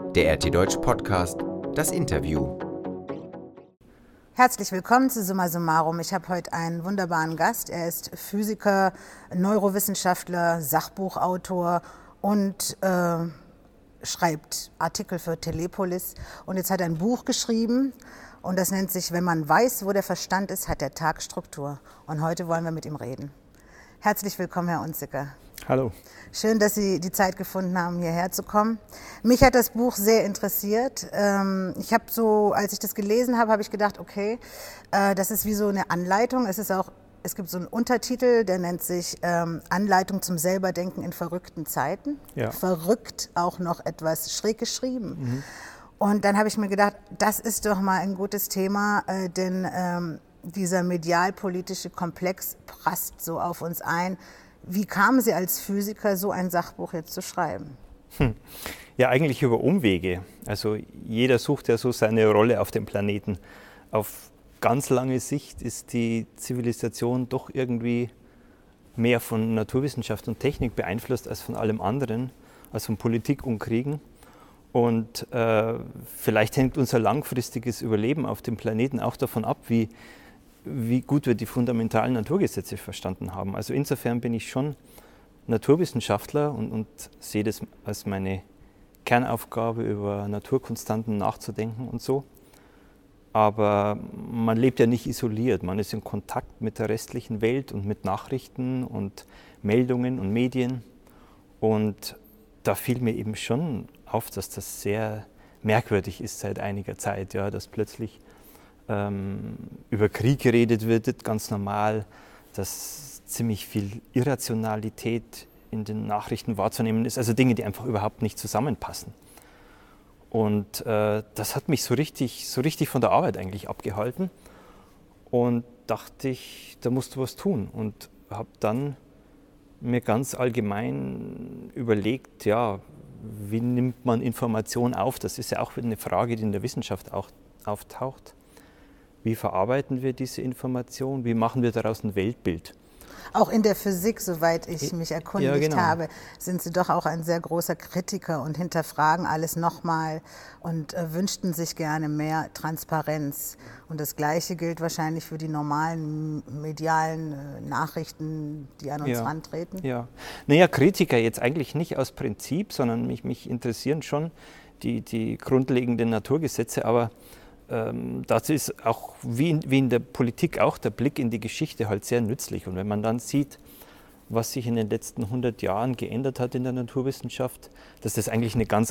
Der RT Deutsch Podcast, das Interview. Herzlich willkommen zu Summa Summarum. Ich habe heute einen wunderbaren Gast. Er ist Physiker, Neurowissenschaftler, Sachbuchautor und schreibt Artikel für Telepolis. Und jetzt hat er ein Buch geschrieben und das nennt sich "Wenn man weiß, wo der Verstand ist, hat der Tag Struktur". Und heute wollen wir mit ihm reden. Herzlich willkommen, Herr Unzicker. Hallo. Schön, dass Sie die Zeit gefunden haben, hierher zu kommen. Mich hat das Buch sehr interessiert. Ich habe so, als ich das gelesen habe, habe ich gedacht, okay, das ist wie so eine Anleitung. Es gibt so einen Untertitel, der nennt sich Anleitung zum Selberdenken in verrückten Zeiten. Ja. Verrückt, auch noch etwas schräg geschrieben. Mhm. Und dann habe ich mir gedacht, das ist doch mal ein gutes Thema, denn dieser medialpolitische Komplex prasst so auf uns ein. Wie kamen Sie als Physiker, so ein Sachbuch jetzt zu schreiben? Ja, eigentlich über Umwege. Also jeder sucht ja so seine Rolle auf dem Planeten. Auf ganz lange Sicht ist die Zivilisation doch irgendwie mehr von Naturwissenschaft und Technik beeinflusst als von allem anderen, als von Politik und Kriegen. Und vielleicht hängt unser langfristiges Überleben auf dem Planeten auch davon ab, wie gut wir die fundamentalen Naturgesetze verstanden haben. Also insofern bin ich schon Naturwissenschaftler und sehe das als meine Kernaufgabe, über Naturkonstanten nachzudenken und so. Aber man lebt ja nicht isoliert, man ist in Kontakt mit der restlichen Welt und mit Nachrichten und Meldungen und Medien. Und da fiel mir eben schon auf, dass das sehr merkwürdig ist seit einiger Zeit, ja, dass plötzlich über Krieg geredet wird, ganz normal, dass ziemlich viel Irrationalität in den Nachrichten wahrzunehmen ist, also Dinge, die einfach überhaupt nicht zusammenpassen. Und das hat mich so richtig von der Arbeit eigentlich abgehalten und dachte ich, da musst du was tun und habe dann mir ganz allgemein überlegt, ja, wie nimmt man Information auf? Das ist ja auch eine Frage, die in der Wissenschaft auch auftaucht. Wie verarbeiten wir diese Information? Wie machen wir daraus ein Weltbild? Auch in der Physik, soweit ich mich erkundigt habe, sind Sie doch auch ein sehr großer Kritiker und hinterfragen alles nochmal und wünschten sich gerne mehr Transparenz. Und das Gleiche gilt wahrscheinlich für die normalen medialen Nachrichten, die an uns rantreten. Ja, naja, Kritiker jetzt eigentlich nicht aus Prinzip, sondern mich interessieren schon die grundlegenden Naturgesetze, aber dazu ist auch, wie in der Politik auch, der Blick in die Geschichte halt sehr nützlich. Und wenn man dann sieht, was sich in den letzten 100 Jahren geändert hat in der Naturwissenschaft, dass das eigentlich eine ganz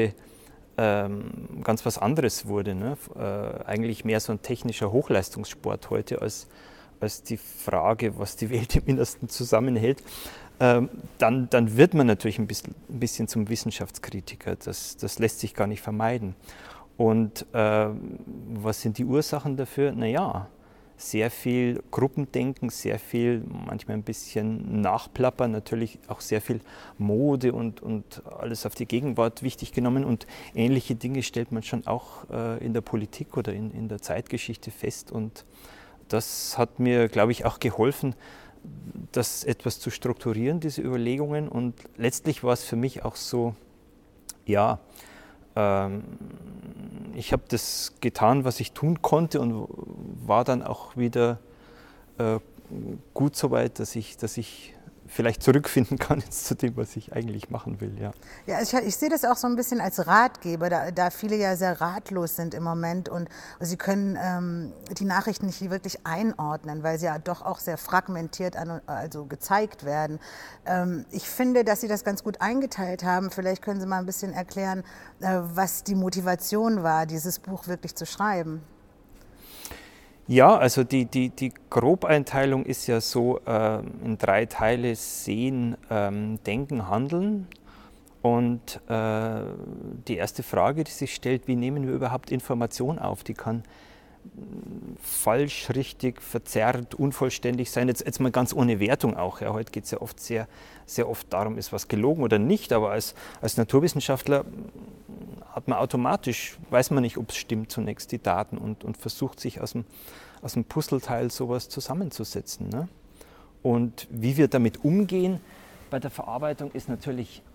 was anderes wurde. Ne? Eigentlich mehr so ein technischer Hochleistungssport heute als die Frage, was die Welt im Innersten zusammenhält. Dann wird man natürlich ein bisschen zum Wissenschaftskritiker. Das lässt sich gar nicht vermeiden. Und was sind die Ursachen dafür? Naja, sehr viel Gruppendenken, sehr viel, manchmal ein bisschen Nachplappern, natürlich auch sehr viel Mode und alles auf die Gegenwart wichtig genommen. Und ähnliche Dinge stellt man schon auch in der Politik oder in der Zeitgeschichte fest. Und das hat mir, glaube ich, auch geholfen, das etwas zu strukturieren, diese Überlegungen. Und letztlich war es für mich auch so, ja, ich habe das getan, was ich tun konnte und war dann auch wieder gut so weit, dass ich vielleicht zurückfinden kann jetzt zu dem, was ich eigentlich machen will. Ja, ich sehe das auch so ein bisschen als Ratgeber, da viele ja sehr ratlos sind im Moment und sie können die Nachrichten nicht wirklich einordnen, weil sie ja doch auch sehr fragmentiert gezeigt werden. Ich finde, dass Sie das ganz gut eingeteilt haben. Vielleicht können Sie mal ein bisschen erklären, was die Motivation war, dieses Buch wirklich zu schreiben. Ja, also die Grobeinteilung ist ja so in 3 Teile: Sehen, Denken, Handeln. Und die erste Frage, die sich stellt, wie nehmen wir überhaupt Information auf? Die kann falsch, richtig, verzerrt, unvollständig sein. Jetzt mal ganz ohne Wertung auch. Ja. Heute geht es ja oft sehr oft darum, ist was gelogen oder nicht. Aber als Naturwissenschaftler hat man automatisch, weiß man nicht, ob es stimmt zunächst, die Daten und versucht sich aus dem Puzzleteil sowas zusammenzusetzen. Ne? Und wie wir damit umgehen bei der Verarbeitung ist natürlich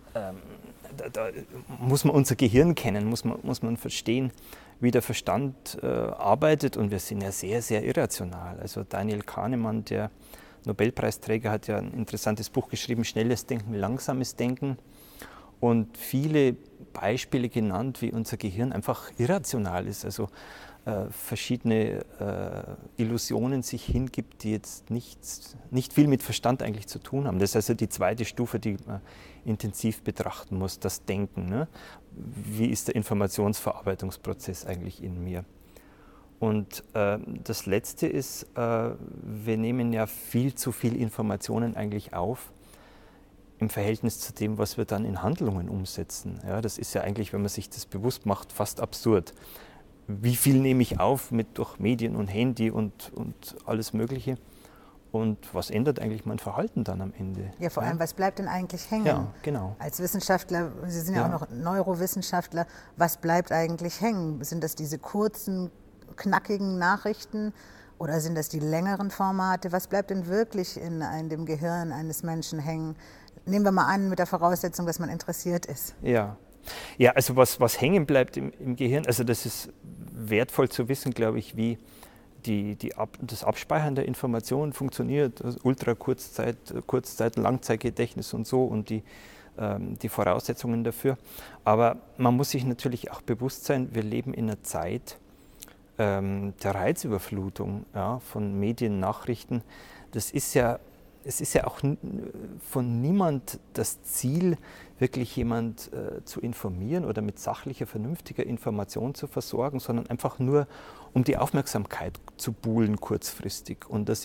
da muss man unser Gehirn kennen, muss man verstehen, wie der Verstand arbeitet, und wir sind ja sehr, sehr irrational. Also Daniel Kahnemann, der Nobelpreisträger, hat ja ein interessantes Buch geschrieben, Schnelles Denken, Langsames Denken, und viele Beispiele genannt, wie unser Gehirn einfach irrational ist, also verschiedene Illusionen sich hingibt, die jetzt nicht viel mit Verstand eigentlich zu tun haben. Das ist also die zweite Stufe, die man intensiv betrachten muss, das Denken. Ne? Wie ist der Informationsverarbeitungsprozess eigentlich in mir? Und das Letzte ist, wir nehmen ja viel zu viel Informationen eigentlich auf im Verhältnis zu dem, was wir dann in Handlungen umsetzen. Ja, das ist ja eigentlich, wenn man sich das bewusst macht, fast absurd. Wie viel nehme ich auf durch Medien und Handy und alles Mögliche? Und was ändert eigentlich mein Verhalten dann am Ende? Ja, vor allem, was bleibt denn eigentlich hängen? Ja, genau. Als Wissenschaftler, Sie sind ja auch noch Neurowissenschaftler, was bleibt eigentlich hängen? Sind das diese kurzen, knackigen Nachrichten oder sind das die längeren Formate? Was bleibt denn wirklich in dem Gehirn eines Menschen hängen? Nehmen wir mal an, mit der Voraussetzung, dass man interessiert ist. Ja, also was hängen bleibt im Gehirn, also das ist wertvoll zu wissen, glaube ich, wie das Abspeichern der Informationen funktioniert, also Kurzzeit, Langzeitgedächtnis und so, und die Voraussetzungen dafür. Aber man muss sich natürlich auch bewusst sein, wir leben in einer Zeit der Reizüberflutung, ja, von Medien, Nachrichten. Es ist ja auch von niemand das Ziel, wirklich jemand zu informieren oder mit sachlicher, vernünftiger Information zu versorgen, sondern einfach nur, um die Aufmerksamkeit zu buhlen kurzfristig. Und da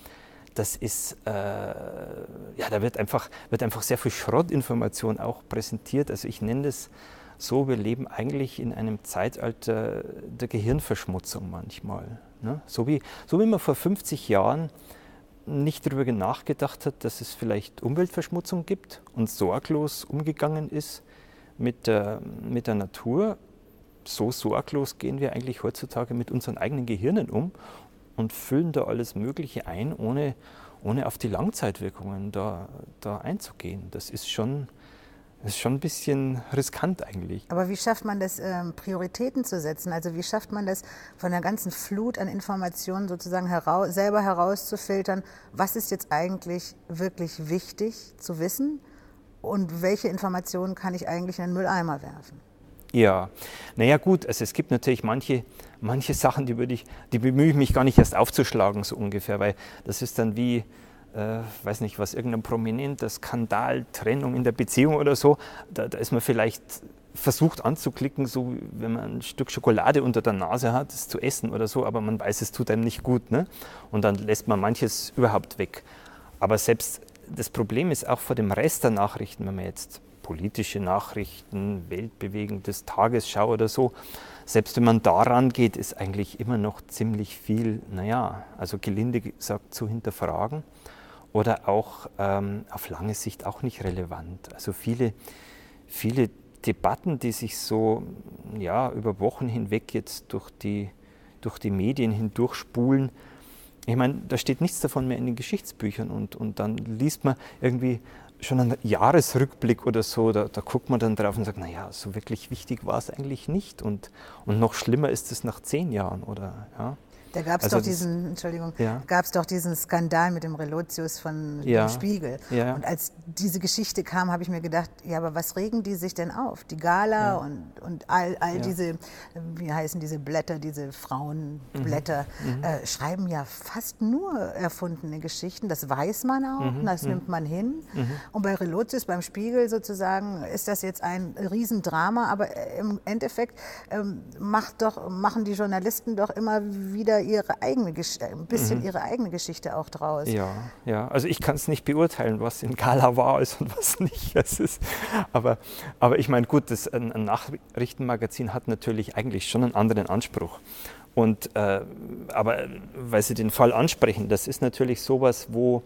wird einfach sehr viel Schrottinformation auch präsentiert. Also ich nenne das so, wir leben eigentlich in einem Zeitalter der Gehirnverschmutzung manchmal. Ne? So wie man vor 50 Jahren nicht darüber nachgedacht hat, dass es vielleicht Umweltverschmutzung gibt und sorglos umgegangen ist mit der Natur. So sorglos gehen wir eigentlich heutzutage mit unseren eigenen Gehirnen um und füllen da alles Mögliche ein, ohne auf die Langzeitwirkungen da einzugehen. Das ist schon ein bisschen riskant eigentlich. Aber wie schafft man das, Prioritäten zu setzen? Also wie schafft man das, von der ganzen Flut an Informationen sozusagen selber herauszufiltern, was ist jetzt eigentlich wirklich wichtig zu wissen und welche Informationen kann ich eigentlich in den Mülleimer werfen? Ja, naja gut, also es gibt natürlich manche Sachen, die bemühe ich mich gar nicht erst aufzuschlagen, so ungefähr, weil das ist dann wie, weiß nicht was, irgendein prominenter Skandal, Trennung in der Beziehung oder so, da ist man vielleicht versucht anzuklicken, so wenn man ein Stück Schokolade unter der Nase hat, es zu essen oder so, aber man weiß, es tut einem nicht gut, ne? Und dann lässt man manches überhaupt weg. Aber selbst das Problem ist auch vor dem Rest der Nachrichten, wenn man jetzt politische Nachrichten, weltbewegendes Tagesschau oder so, selbst wenn man daran geht, ist eigentlich immer noch ziemlich viel, also gelinde gesagt, zu hinterfragen oder auch auf lange Sicht auch nicht relevant. Also viele Debatten, die sich so über Wochen hinweg jetzt durch die Medien hindurchspulen, ich meine, da steht nichts davon mehr in den Geschichtsbüchern und dann liest man irgendwie schon einen Jahresrückblick oder so, da guckt man dann drauf und sagt, so wirklich wichtig war es eigentlich nicht und noch schlimmer ist es nach 10 Jahren oder ja. Da gab es doch diesen Skandal mit dem Relotius von dem Spiegel. Ja. Und als diese Geschichte kam, habe ich mir gedacht, aber was regen die sich denn auf? Die Gala und all diese, wie heißen diese Blätter, diese Frauenblätter, schreiben ja fast nur erfundene Geschichten. Das weiß man auch, das nimmt man hin. Und bei Relotius, beim Spiegel sozusagen, ist das jetzt ein Riesendrama, aber im Endeffekt machen die Journalisten doch immer wieder ihre eigene Geschichte auch draus. Ja, also ich kann es nicht beurteilen, was in Gala wahr ist und was nicht. Aber ich meine, gut, ein Nachrichtenmagazin hat natürlich eigentlich schon einen anderen Anspruch. Aber weil Sie den Fall ansprechen, das ist natürlich sowas, wo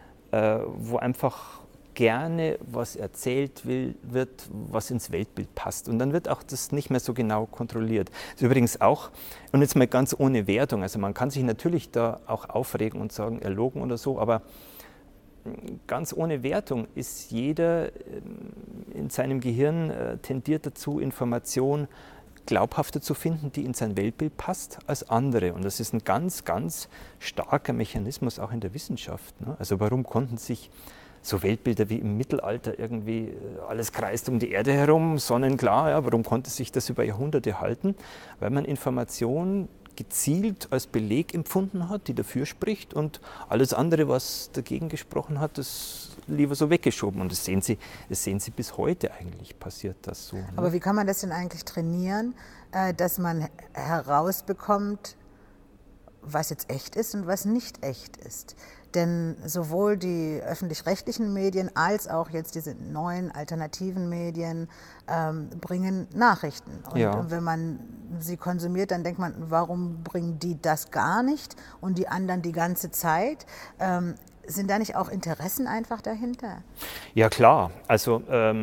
einfach gerne was erzählt wird, was ins Weltbild passt. Und dann wird auch das nicht mehr so genau kontrolliert. Das ist übrigens auch, und jetzt mal ganz ohne Wertung, also man kann sich natürlich da auch aufregen und sagen, erlogen oder so, aber ganz ohne Wertung ist jeder in seinem Gehirn tendiert dazu, Information glaubhafter zu finden, die in sein Weltbild passt, als andere. Und das ist ein ganz, ganz starker Mechanismus auch in der Wissenschaft. Ne? Also warum konnten sich so Weltbilder wie im Mittelalter irgendwie, alles kreist um die Erde herum, sonnenklar, ja, warum konnte sich das über Jahrhunderte halten? Weil man Informationen gezielt als Beleg empfunden hat, die dafür spricht, und alles andere, was dagegen gesprochen hat, das lieber so weggeschoben. Und das sehen Sie bis heute eigentlich, passiert das so. Ne? Aber wie kann man das denn eigentlich trainieren, dass man herausbekommt, was jetzt echt ist und was nicht echt ist? Denn sowohl die öffentlich-rechtlichen Medien als auch jetzt diese neuen alternativen Medien bringen Nachrichten. Und wenn man sie konsumiert, dann denkt man, warum bringen die das gar nicht und die anderen die ganze Zeit? Sind da nicht auch Interessen einfach dahinter? Ja, klar. Also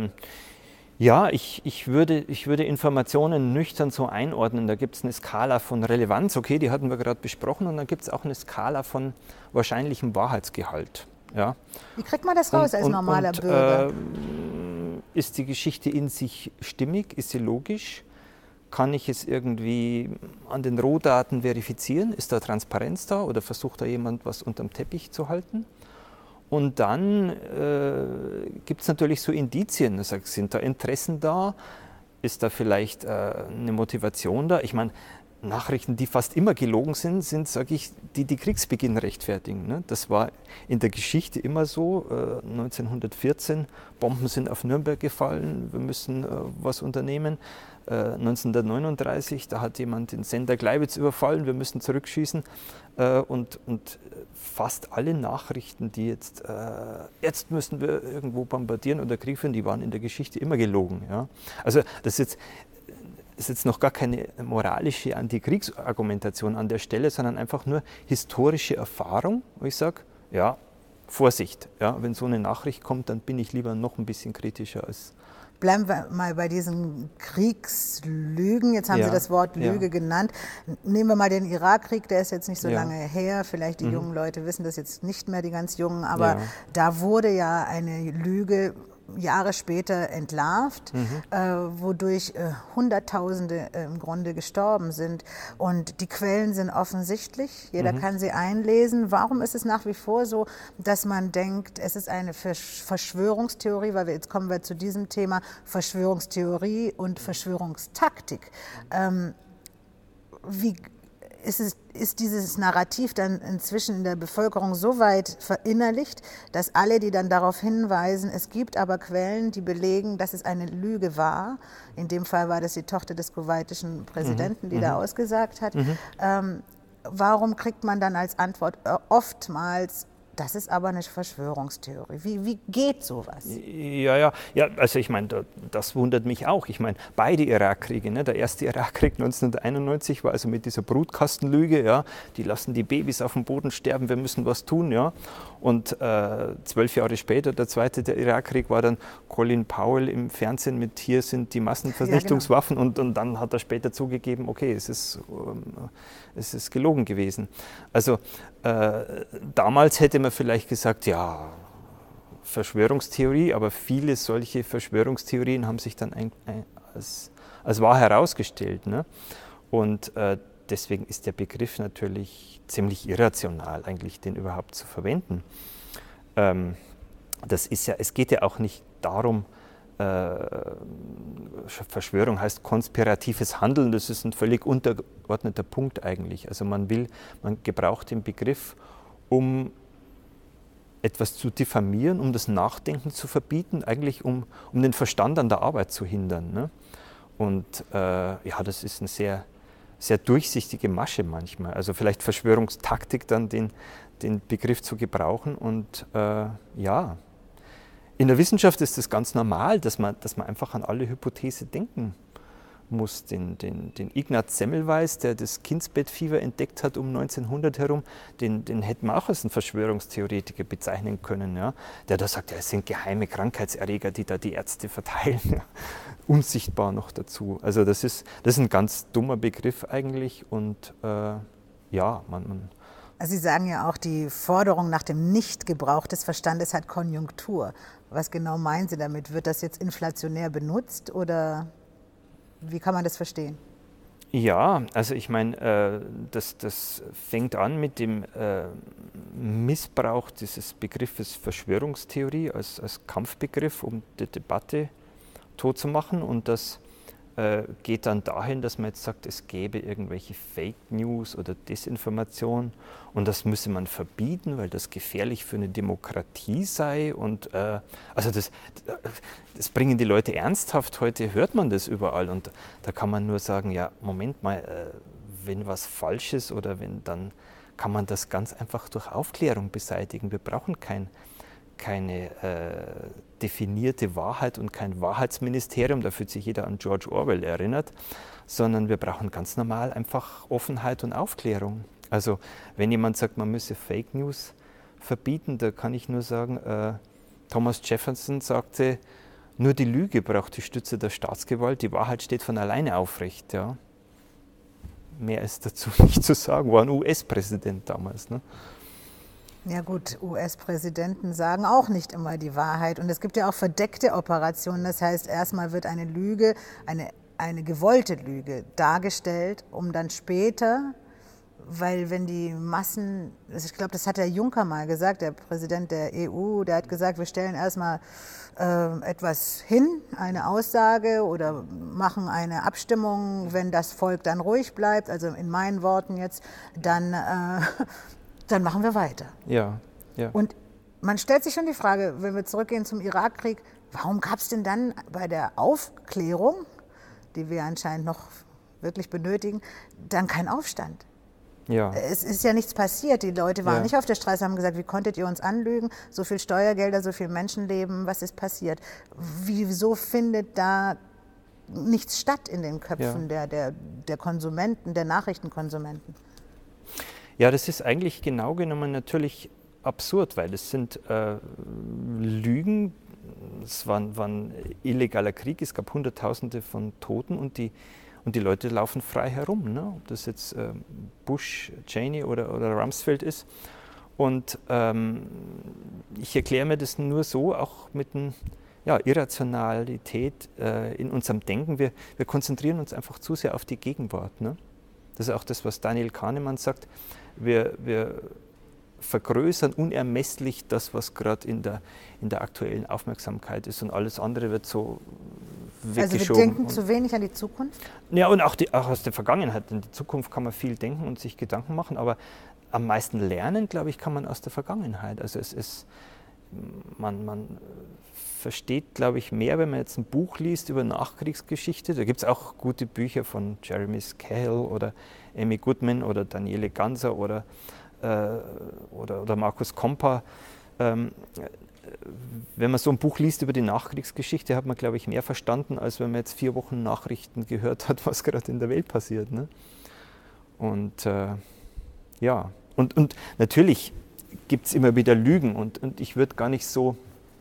ja, ich würde Informationen nüchtern so einordnen. Da gibt es eine Skala von Relevanz, okay, die hatten wir gerade besprochen, und dann gibt es auch eine Skala von wahrscheinlichem Wahrheitsgehalt. Ja. Wie kriegt man das raus als normaler Bürger? Ist die Geschichte in sich stimmig? Ist sie logisch? Kann ich es irgendwie an den Rohdaten verifizieren? Ist da Transparenz da oder versucht da jemand was unterm Teppich zu halten? Und dann gibt es natürlich so Indizien. Das heißt, sind da Interessen da? Ist da vielleicht eine Motivation da? Ich meine, Nachrichten, die fast immer gelogen sind, sage ich, die Kriegsbeginn rechtfertigen. Ne? Das war in der Geschichte immer so. 1914, Bomben sind auf Nürnberg gefallen, wir müssen was unternehmen. 1939, da hat jemand den Sender Gleiwitz überfallen, wir müssen zurückschießen. Und fast alle Nachrichten, die jetzt müssen wir irgendwo bombardieren oder Krieg führen, die waren in der Geschichte immer gelogen. Ja? Also das ist jetzt noch gar keine moralische Antikriegsargumentation an der Stelle, sondern einfach nur historische Erfahrung, wo ich sage, ja, Vorsicht, ja, wenn so eine Nachricht kommt, dann bin ich lieber noch ein bisschen kritischer als... Bleiben wir mal bei diesen Kriegslügen. Jetzt haben Sie das Wort Lüge genannt. Nehmen wir mal den Irakkrieg, der ist jetzt nicht so lange her. Vielleicht die jungen Leute wissen das jetzt nicht mehr, die ganz Jungen. Aber da wurde ja eine Lüge Jahre später entlarvt, wodurch Hunderttausende im Grunde gestorben sind. Und die Quellen sind offensichtlich, jeder kann sie einlesen. Warum ist es nach wie vor so, dass man denkt, es ist eine Verschwörungstheorie, weil jetzt kommen wir zu diesem Thema, Verschwörungstheorie und Verschwörungstaktik. Wie ist dieses Narrativ dann inzwischen in der Bevölkerung so weit verinnerlicht, dass alle, die dann darauf hinweisen, es gibt aber Quellen, die belegen, dass es eine Lüge war. In dem Fall war das die Tochter des kuwaitischen Präsidenten, die da ausgesagt hat. Warum kriegt man dann als Antwort oftmals, das ist aber eine Verschwörungstheorie? Wie geht sowas? Ja, also ich meine, das wundert mich auch. Ich meine, beide Irakkriege, ne? Der erste Irakkrieg 1991 war also mit dieser Brutkastenlüge, ja, die lassen die Babys auf dem Boden sterben, wir müssen was tun, ja. Und 12 Jahre später, der zweite der Irakkrieg, war dann Colin Powell im Fernsehen mit hier sind die Massenvernichtungswaffen, und dann hat er später zugegeben, okay, es ist gelogen gewesen. Also damals hätte man vielleicht gesagt, ja, Verschwörungstheorie, aber viele solche Verschwörungstheorien haben sich dann als wahr herausgestellt. Ne? Und deswegen ist der Begriff natürlich ziemlich irrational, eigentlich den überhaupt zu verwenden. Es geht ja auch nicht darum, Verschwörung heißt konspiratives Handeln, das ist ein völlig untergeordneter Punkt eigentlich. Also man gebraucht den Begriff, um etwas zu diffamieren, um das Nachdenken zu verbieten, eigentlich um den Verstand an der Arbeit zu hindern. Ne? Und das ist eine sehr, sehr durchsichtige Masche manchmal. Also vielleicht Verschwörungstaktik dann den Begriff zu gebrauchen. Und in der Wissenschaft ist es ganz normal, dass man einfach an alle Hypothese denken muss. Den Ignaz Semmelweis, der das Kindsbettfieber entdeckt hat um 1900 herum, den hätten wir auch als einen Verschwörungstheoretiker bezeichnen können. Ja? Der da sagt, ja, es sind geheime Krankheitserreger, die da die Ärzte verteilen. Ja? Unsichtbar noch dazu. Also das ist ein ganz dummer Begriff eigentlich. Und man Also Sie sagen ja auch, die Forderung nach dem Nichtgebrauch des Verstandes hat Konjunktur. Was genau meinen Sie damit? Wird das jetzt inflationär benutzt oder wie kann man das verstehen? Ja, also ich meine, das fängt an mit dem Missbrauch dieses Begriffes Verschwörungstheorie als Kampfbegriff, um die Debatte totzumachen, und das geht dann dahin, dass man jetzt sagt, es gäbe irgendwelche Fake News oder Desinformation und das müsse man verbieten, weil das gefährlich für eine Demokratie sei. Und also das bringen die Leute ernsthaft. Heute hört man das überall und da kann man nur sagen, ja, Moment mal, wenn was falsch ist oder wenn, dann kann man das ganz einfach durch Aufklärung beseitigen. Wir brauchen keine definierte Wahrheit und kein Wahrheitsministerium, da fühlt sich jeder an George Orwell erinnert, sondern wir brauchen ganz normal einfach Offenheit und Aufklärung. Also wenn jemand sagt, man müsse Fake News verbieten, da kann ich nur sagen, Thomas Jefferson sagte, nur die Lüge braucht die Stütze der Staatsgewalt, die Wahrheit steht von alleine aufrecht. Ja. Mehr ist dazu nicht zu sagen, war ein US-Präsident damals. Ne? Ja gut, US-Präsidenten sagen auch nicht immer die Wahrheit. Und es gibt ja auch verdeckte Operationen. Das heißt, erstmal wird eine Lüge, eine gewollte Lüge dargestellt, um dann später, weil wenn die Massen, ich glaube, das hat der Juncker mal gesagt, der Präsident der EU, der hat gesagt, wir stellen erstmal etwas hin, eine Aussage oder machen eine Abstimmung, wenn das Volk dann ruhig bleibt, also in meinen Worten jetzt, dann machen wir weiter. Ja, ja. Und man stellt sich schon die Frage, wenn wir zurückgehen zum Irakkrieg, warum gab es denn dann bei der Aufklärung, die wir anscheinend noch wirklich benötigen, dann keinen Aufstand? Ja. Es ist ja nichts passiert. Die Leute waren nicht auf der Straße, haben gesagt, wie konntet ihr uns anlügen? So viel Steuergelder, so viel Menschenleben, was ist passiert? Wieso findet da nichts statt in den Köpfen der Konsumenten, der Nachrichtenkonsumenten? Ja, das ist eigentlich genau genommen natürlich absurd, weil es sind Lügen, es war ein illegaler Krieg, es gab Hunderttausende von Toten und die Leute laufen frei herum, ne? Ob das jetzt Bush, Cheney oder Rumsfeld ist. Und ich erkläre mir das nur so, auch mit einer Irrationalität in unserem Denken. Wir konzentrieren uns einfach zu sehr auf die Gegenwart. Ne? Das ist auch das, was Daniel Kahnemann sagt. Wir vergrößern unermesslich das, was gerade in der aktuellen Aufmerksamkeit ist und alles andere wird so weggeschoben. Also wir denken zu wenig an die Zukunft? Ja, und auch aus der Vergangenheit. In die Zukunft kann man viel denken und sich Gedanken machen, aber am meisten lernen, glaube ich, kann man aus der Vergangenheit. Also man versteht, glaube ich, mehr, wenn man jetzt ein Buch liest über Nachkriegsgeschichte. Da gibt es auch gute Bücher von Jeremy Scahill oder Amy Goodman oder Daniele Ganser oder Markus Kompa. Wenn man so ein Buch liest über die Nachkriegsgeschichte, hat man, glaube ich, mehr verstanden, als wenn man jetzt 4 Wochen Nachrichten gehört hat, was gerade in der Welt passiert. Ne? Und und natürlich gibt es immer wieder Lügen und ich würde gar nicht so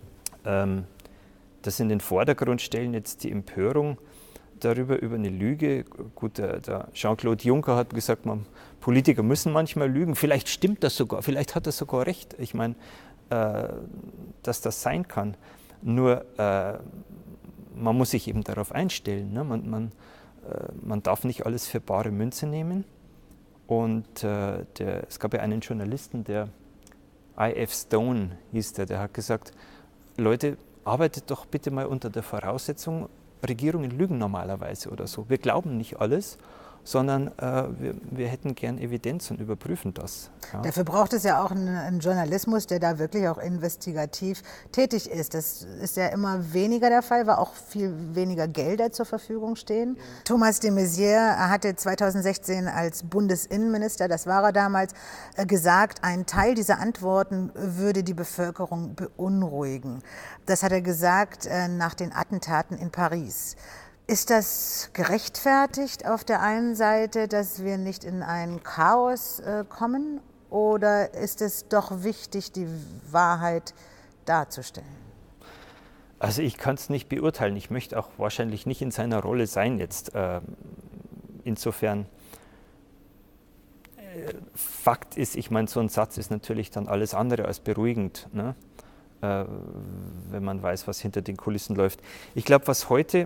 das in den Vordergrund stellen, jetzt die Empörung über eine Lüge. Gut, der Jean-Claude Juncker hat gesagt, Politiker müssen manchmal lügen. Vielleicht stimmt das sogar, vielleicht hat er sogar recht. Ich meine, dass das sein kann. Nur man muss sich eben darauf einstellen. Ne? Man darf nicht alles für bare Münze nehmen. Und es gab ja einen Journalisten, der I.F. Stone hieß der hat gesagt, Leute, arbeitet doch bitte mal unter der Voraussetzung, Regierungen lügen normalerweise oder so. Wir glauben nicht alles, sondern wir hätten gern Evidenz und überprüfen das. Ja. Dafür braucht es ja auch einen Journalismus, der da wirklich auch investigativ tätig ist. Das ist ja immer weniger der Fall, weil auch viel weniger Gelder zur Verfügung stehen. Ja. Thomas de Maizière hatte 2016 als Bundesinnenminister, das war er damals, gesagt, ein Teil dieser Antworten würde die Bevölkerung beunruhigen. Das hat er gesagt nach den Attentaten in Paris. Ist das gerechtfertigt auf der einen Seite, dass wir nicht in ein Chaos kommen, oder ist es doch wichtig, die Wahrheit darzustellen? Also ich kann es nicht beurteilen. Ich möchte auch wahrscheinlich nicht in seiner Rolle sein jetzt. Insofern Fakt ist, ich meine, so ein Satz ist natürlich dann alles andere als beruhigend, ne? Wenn man weiß, was hinter den Kulissen läuft. Ich glaube, was heute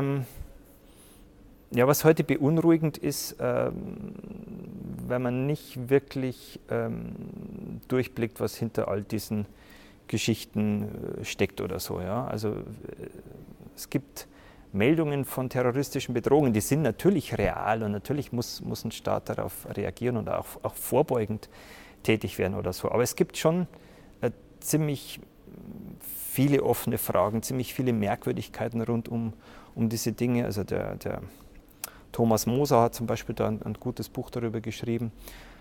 beunruhigend ist, wenn man nicht wirklich durchblickt, was hinter all diesen Geschichten steckt oder so. Ja? Also es gibt Meldungen von terroristischen Bedrohungen, die sind natürlich real und natürlich muss ein Staat darauf reagieren und auch vorbeugend tätig werden oder so. Aber es gibt schon ziemlich viele offene Fragen, ziemlich viele Merkwürdigkeiten rund um diese Dinge. Also der Thomas Moser hat zum Beispiel da ein gutes Buch darüber geschrieben.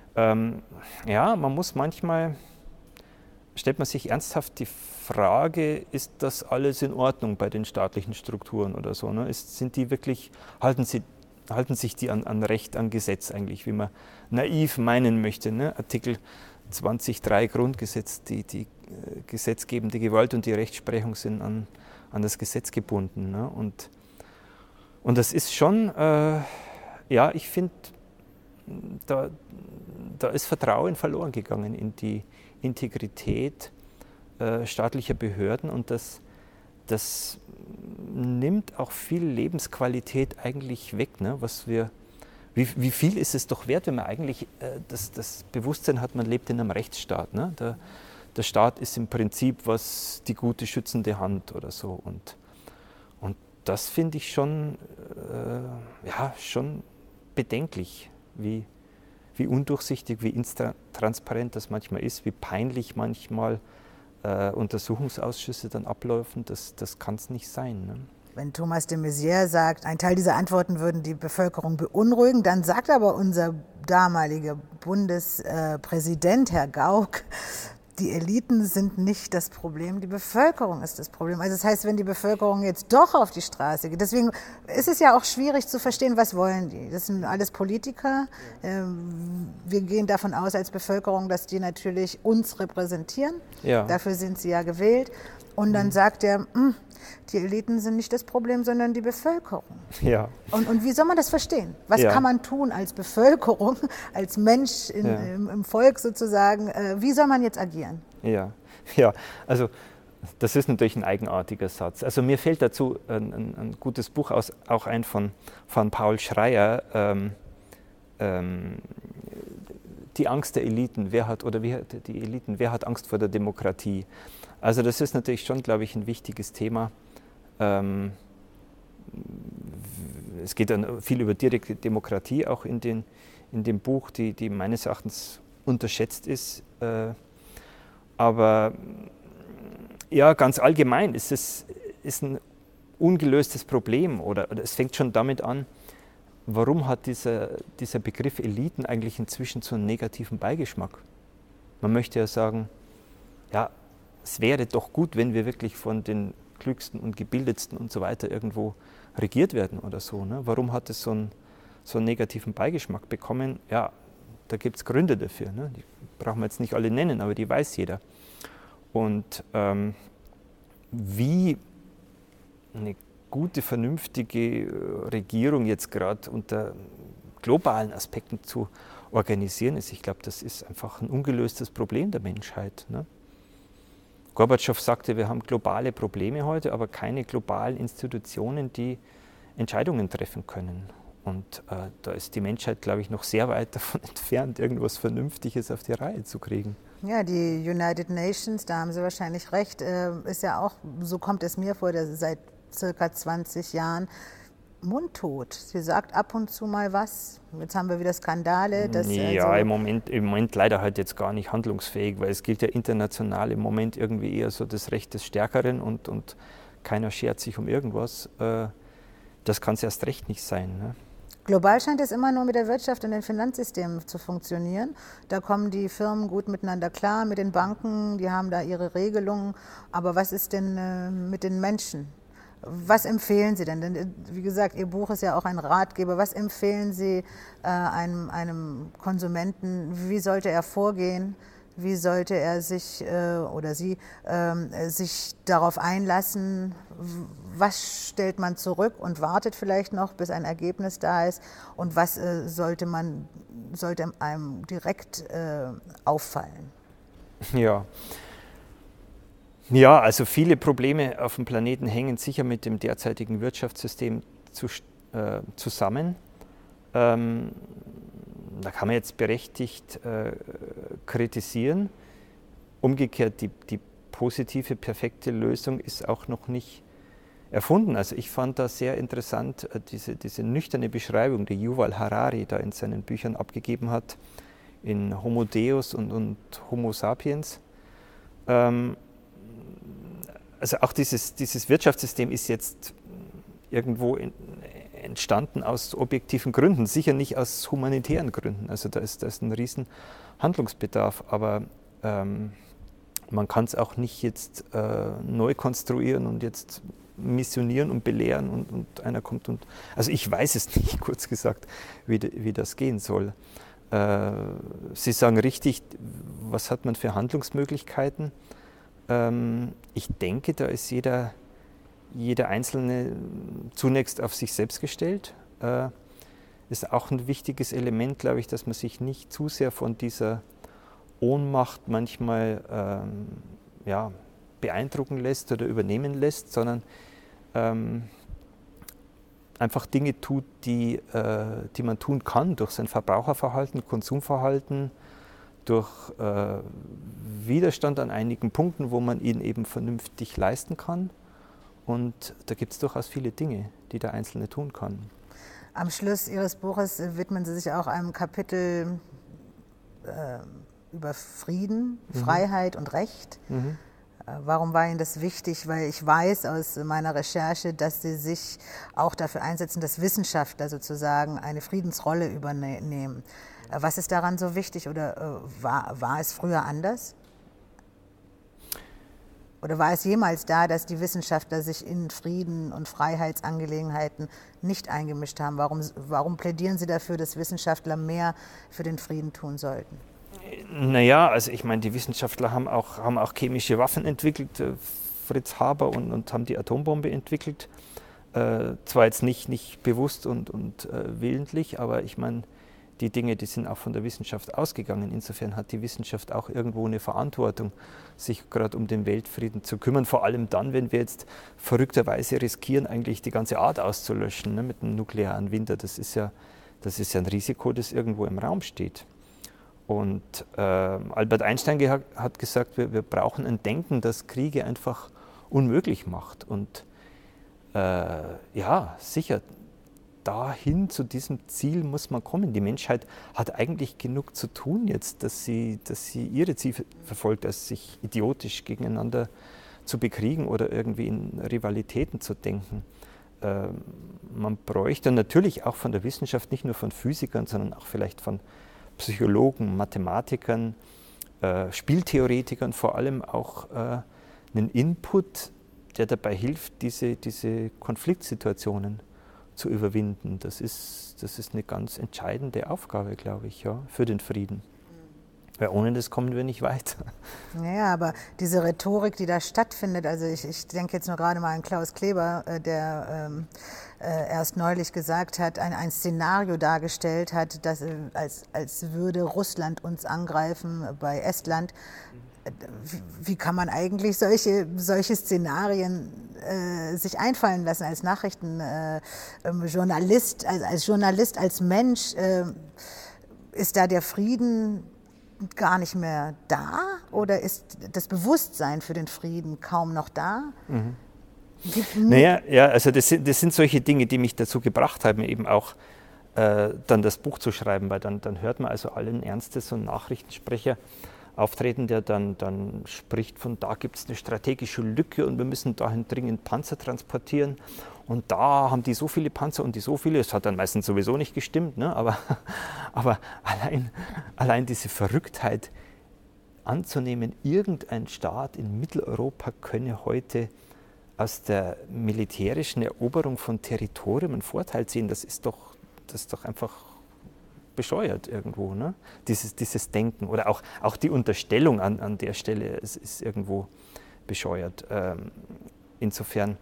Stellt man sich ernsthaft die Frage, ist das alles in Ordnung bei den staatlichen Strukturen oder so? Ne? Sind die wirklich, halten sich die an Recht, an Gesetz eigentlich, wie man naiv meinen möchte? Ne? Artikel 20.3 Grundgesetz, die gesetzgebende Gewalt und die Rechtsprechung sind an das Gesetz gebunden. Ne? Und das ist schon, ich finde, da ist Vertrauen verloren gegangen in die Integrität staatlicher Behörden und das nimmt auch viel Lebensqualität eigentlich weg. Ne? Wie viel ist es doch wert, wenn man eigentlich das Bewusstsein hat, man lebt in einem Rechtsstaat. Ne? Der Staat ist im Prinzip die gute schützende Hand oder so. Und das finde ich schon bedenklich, wie undurchsichtig, wie intransparent das manchmal ist, wie peinlich manchmal Untersuchungsausschüsse dann ablaufen. Das kann es nicht sein. Ne? Wenn Thomas de Maizière sagt, ein Teil dieser Antworten würden die Bevölkerung beunruhigen, dann sagt aber unser damaliger Bundespräsident, Herr Gauck, die Eliten sind nicht das Problem, die Bevölkerung ist das Problem. Also das heißt, wenn die Bevölkerung jetzt doch auf die Straße geht, deswegen ist es ja auch schwierig zu verstehen, was wollen die. Das sind alles Politiker. Wir gehen davon aus als Bevölkerung, dass die natürlich uns repräsentieren. Ja. Dafür sind sie ja gewählt. Und dann sagt er, die Eliten sind nicht das Problem, sondern die Bevölkerung. Ja. Und wie soll man das verstehen? Was kann man tun als Bevölkerung, als Mensch im Volk sozusagen? Wie soll man jetzt agieren? Ja, also das ist natürlich ein eigenartiger Satz. Also mir fällt dazu ein gutes Buch auch ein von Paul Schreier, Die Angst der Eliten. Wer hat Angst vor der Demokratie? Also das ist natürlich schon, glaube ich, ein wichtiges Thema. Es geht dann viel über direkte Demokratie, auch in dem Buch, die meines Erachtens unterschätzt ist. Aber ja, ganz allgemein ist ein ungelöstes Problem oder es fängt schon damit an, warum hat dieser Begriff Eliten eigentlich inzwischen so einen negativen Beigeschmack? Man möchte ja sagen, ja, es wäre doch gut, wenn wir wirklich von den Klügsten und Gebildetsten und so weiter irgendwo regiert werden oder so. Ne? Warum hat es so einen negativen Beigeschmack bekommen? Ja, da gibt es Gründe dafür. Ne? Die brauchen wir jetzt nicht alle nennen, aber die weiß jeder. Und wie eine gute, vernünftige Regierung jetzt gerade unter globalen Aspekten zu organisieren ist, ich glaube, das ist einfach ein ungelöstes Problem der Menschheit. Ne? Gorbatschow sagte, wir haben globale Probleme heute, aber keine globalen Institutionen, die Entscheidungen treffen können. Und da ist die Menschheit, glaube ich, noch sehr weit davon entfernt, irgendwas Vernünftiges auf die Reihe zu kriegen. Ja, die United Nations, da haben Sie wahrscheinlich recht, ist ja auch, so kommt es mir vor, seit circa 20 Jahren mundtot. Sie sagt ab und zu mal was. Jetzt haben wir wieder Skandale. Im Moment leider halt jetzt gar nicht handlungsfähig, weil es gilt ja international im Moment irgendwie eher so das Recht des Stärkeren und keiner schert sich um irgendwas. Das kann es erst recht nicht sein. Ne? Global scheint es immer nur mit der Wirtschaft und den Finanzsystemen zu funktionieren. Da kommen die Firmen gut miteinander klar, mit den Banken, die haben da ihre Regelungen. Aber was ist denn mit den Menschen? Was empfehlen Sie denn? Denn wie gesagt, Ihr Buch ist ja auch ein Ratgeber. Was empfehlen Sie einem Konsumenten? Wie sollte er vorgehen, Wie sollte er sich oder sie sich darauf einlassen? Was stellt man zurück und wartet vielleicht noch, bis ein Ergebnis da ist? Und was sollte einem direkt auffallen? Ja, also viele Probleme auf dem Planeten hängen sicher mit dem derzeitigen Wirtschaftssystem zusammen. Da kann man jetzt berechtigt kritisieren. Umgekehrt, die positive, perfekte Lösung ist auch noch nicht erfunden. Also ich fand da sehr interessant diese nüchterne Beschreibung, die Yuval Harari da in seinen Büchern abgegeben hat, in Homo Deus und Homo Sapiens. Also auch dieses Wirtschaftssystem ist jetzt irgendwo entstanden aus objektiven Gründen, sicher nicht aus humanitären Gründen. Also da ist ein riesen Handlungsbedarf, aber man kann es auch nicht jetzt neu konstruieren und jetzt missionieren und belehren und einer kommt und... Also ich weiß es nicht, kurz gesagt, wie das gehen soll. Sie sagen richtig, was hat man für Handlungsmöglichkeiten? Ich denke, da ist jeder Einzelne zunächst auf sich selbst gestellt. Ist auch ein wichtiges Element, glaube ich, dass man sich nicht zu sehr von dieser Ohnmacht manchmal beeindrucken lässt oder übernehmen lässt, sondern einfach Dinge tut, die man tun kann durch sein Verbraucherverhalten, Konsumverhalten, durch Widerstand an einigen Punkten, wo man ihn eben vernünftig leisten kann. Und da gibt es durchaus viele Dinge, die der Einzelne tun kann. Am Schluss Ihres Buches widmen Sie sich auch einem Kapitel über Frieden, Freiheit und Recht. Warum war Ihnen das wichtig? Weil ich weiß aus meiner Recherche, dass Sie sich auch dafür einsetzen, dass Wissenschaftler sozusagen eine Friedensrolle übernehmen. Was ist daran so wichtig oder war es früher anders? Oder war es jemals da, dass die Wissenschaftler sich in Frieden- und Freiheitsangelegenheiten nicht eingemischt haben? Warum plädieren Sie dafür, dass Wissenschaftler mehr für den Frieden tun sollten? Naja, also ich meine, die Wissenschaftler haben auch chemische Waffen entwickelt, Fritz Haber, und haben die Atombombe entwickelt. Zwar jetzt nicht bewusst und willentlich, aber ich meine, die Dinge, die sind auch von der Wissenschaft ausgegangen. Insofern hat die Wissenschaft auch irgendwo eine Verantwortung, sich gerade um den Weltfrieden zu kümmern. Vor allem dann, wenn wir jetzt verrückterweise riskieren, eigentlich die ganze Art auszulöschen, ne, mit einem nuklearen Winter. Das ist ja ein Risiko, das irgendwo im Raum steht. Und Albert Einstein hat gesagt, wir brauchen ein Denken, das Kriege einfach unmöglich macht. Und sicher, dahin zu diesem Ziel muss man kommen. Die Menschheit hat eigentlich genug zu tun jetzt, dass sie ihre Ziele verfolgt, als sich idiotisch gegeneinander zu bekriegen oder irgendwie in Rivalitäten zu denken. Man bräuchte natürlich auch von der Wissenschaft, nicht nur von Physikern, sondern auch vielleicht von Psychologen, Mathematikern, Spieltheoretikern vor allem auch einen Input, der dabei hilft, diese Konfliktsituationen zu überwinden. Das ist eine ganz entscheidende Aufgabe, glaube ich, ja, für den Frieden. Weil ohne das kommen wir nicht weiter. Ja, aber diese Rhetorik, die da stattfindet, also ich denke jetzt nur gerade mal an Klaus Kleber, der erst neulich gesagt hat, ein Szenario dargestellt hat, dass, als würde Russland uns angreifen bei Estland. Wie kann man eigentlich solche Szenarien sich einfallen lassen als Nachrichtenjournalist, als Journalist, als Mensch? Ist da der Frieden gar nicht mehr da oder ist das Bewusstsein für den Frieden kaum noch da? Naja, ja, also das sind solche Dinge, die mich dazu gebracht haben, eben auch dann das Buch zu schreiben, weil dann hört man also allen Ernstes so einen Nachrichtensprecher auftreten, der dann spricht von, da gibt es eine strategische Lücke und wir müssen dahin dringend Panzer transportieren und da haben die so viele Panzer und die so viele, es hat dann meistens sowieso nicht gestimmt, ne? aber allein diese Verrücktheit anzunehmen, irgendein Staat in Mitteleuropa könne heute aus der militärischen Eroberung von Territorien einen Vorteil ziehen, das ist doch einfach bescheuert irgendwo, ne? Dieses Denken oder auch die Unterstellung an der Stelle ist irgendwo bescheuert. Insofern,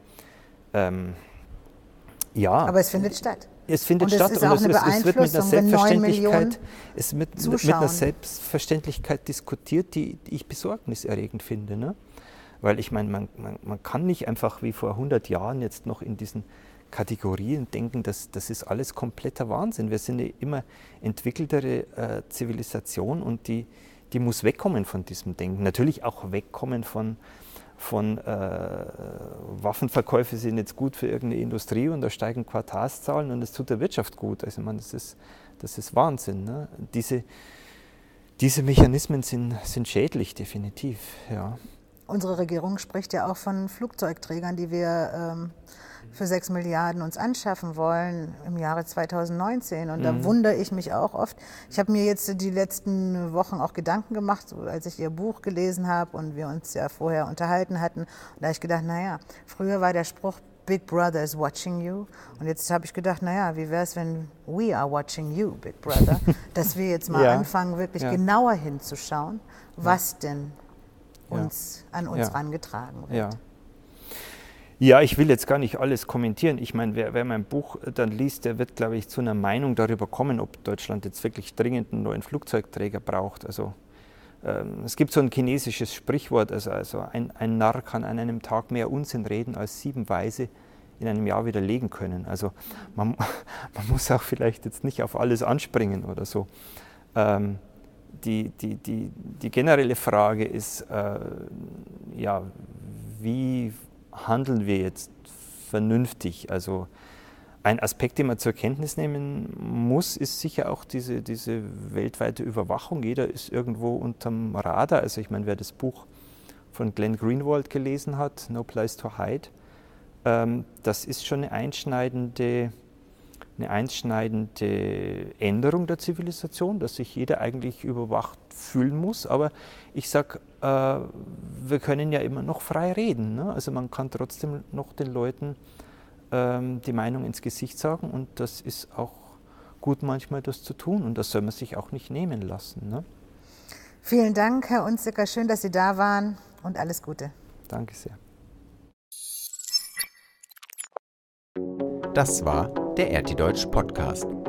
ja. Aber es findet statt. Es findet und statt es ist auch eine Beeinflussung, wenn 9 Millionen mit einer Selbstverständlichkeit diskutiert, die ich besorgniserregend finde. Ne? Weil ich meine, man kann nicht einfach wie vor 100 Jahren jetzt noch in diesen Kategorien denken, das ist alles kompletter Wahnsinn. Wir sind eine immer entwickeltere Zivilisation und die muss wegkommen von diesem Denken. Natürlich auch wegkommen von Waffenverkäufe sind jetzt gut für irgendeine Industrie und da steigen Quartalszahlen und das tut der Wirtschaft gut. Also ich meine, das ist Wahnsinn. Ne? Diese Mechanismen sind schädlich, definitiv. Ja. Unsere Regierung spricht ja auch von Flugzeugträgern, die wir für 6 Milliarden uns anschaffen wollen im Jahre 2019. Und da wundere ich mich auch oft. Ich habe mir jetzt die letzten Wochen auch Gedanken gemacht, als ich Ihr Buch gelesen habe und wir uns ja vorher unterhalten hatten. Und da habe ich gedacht, naja, früher war der Spruch, Big Brother is watching you. Und jetzt habe ich gedacht, naja, wie wäre es, wenn we are watching you, Big Brother? Dass wir jetzt mal anfangen, wirklich genauer hinzuschauen, was denn an uns herangetragen wird. Ja, ich will jetzt gar nicht alles kommentieren. Ich meine, wer mein Buch dann liest, der wird, glaube ich, zu einer Meinung darüber kommen, ob Deutschland jetzt wirklich dringend einen neuen Flugzeugträger braucht. Also es gibt so ein chinesisches Sprichwort, also ein Narr kann an einem Tag mehr Unsinn reden, als 7 Weise in einem Jahr widerlegen können. Also man muss auch vielleicht jetzt nicht auf alles anspringen oder so. Die generelle Frage ist, wie handeln wir jetzt vernünftig? Also ein Aspekt, den man zur Kenntnis nehmen muss, ist sicher auch diese weltweite Überwachung. Jeder ist irgendwo unterm Radar. Also ich meine, wer das Buch von Glenn Greenwald gelesen hat, No Place to Hide, das ist schon eine einschneidende Änderung der Zivilisation, dass sich jeder eigentlich überwacht fühlen muss. Aber ich sage, wir können ja immer noch frei reden. Ne? Also man kann trotzdem noch den Leuten die Meinung ins Gesicht sagen und das ist auch gut manchmal das zu tun und das soll man sich auch nicht nehmen lassen. Ne? Vielen Dank, Herr Unzicker, schön, dass Sie da waren und alles Gute. Danke sehr. Das war der RT Deutsch Podcast.